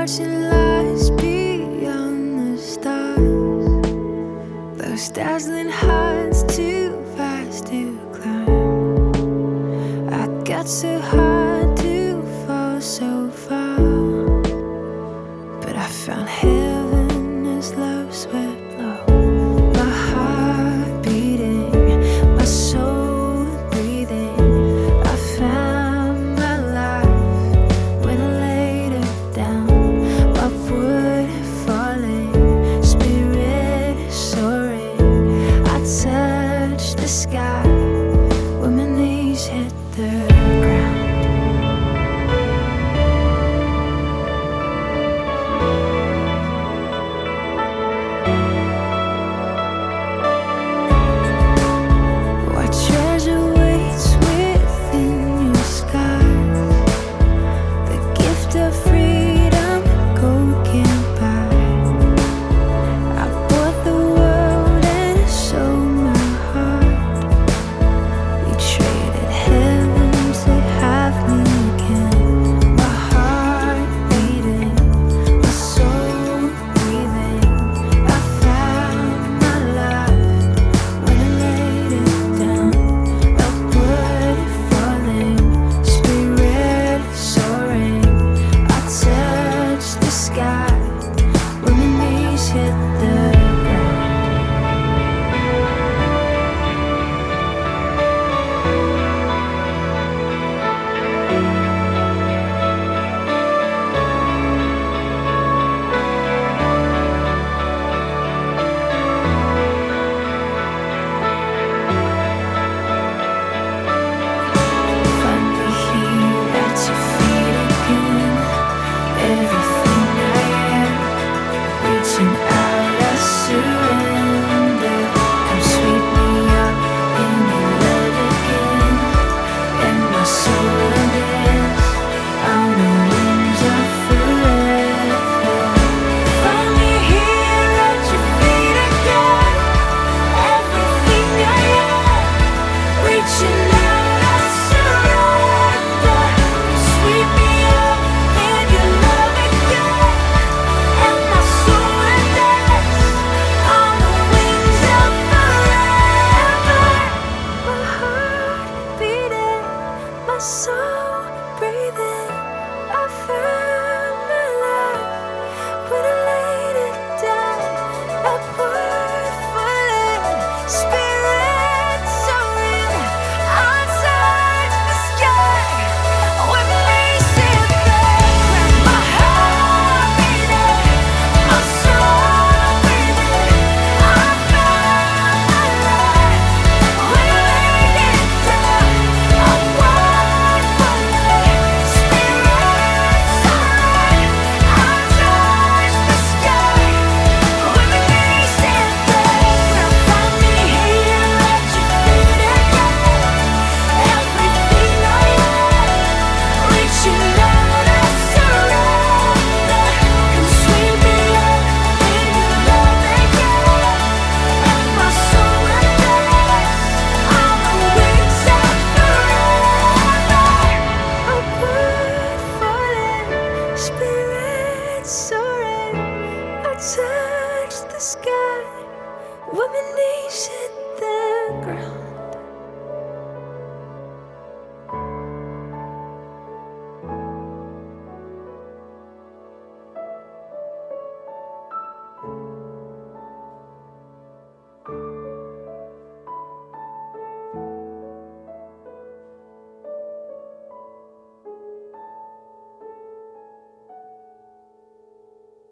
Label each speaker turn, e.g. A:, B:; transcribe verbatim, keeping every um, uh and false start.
A: watching lights beyond the stars. Those dazzling heights too fast to climb. I got so high to fall so far, but I found heaven as love swept low. My heart beating, my soul breathing. I found my life when I laid it down. Upward falling, spirit soaring. I touched the sky when my knees hit the ground. What treasure waits within your skies? The gift of freedom gold can't buy. I bought the world and sold my heart. We traded heaven to have me again. My heart beating, my soul breathing. I found my life when I laid it down. Upward falling, spirit soaring. I touched the sky when my knees hit the ground. Finally here at your feet again. Everything I am, reaching out, I surrender. Come sweep me up in your love again, and my soul dance on the wings of forever. Finally here at your feet again. Everything I am, reaching out, I surrender. Sweep me up in your love again, and my soul dance on the wings of forever. My heart beating, my soul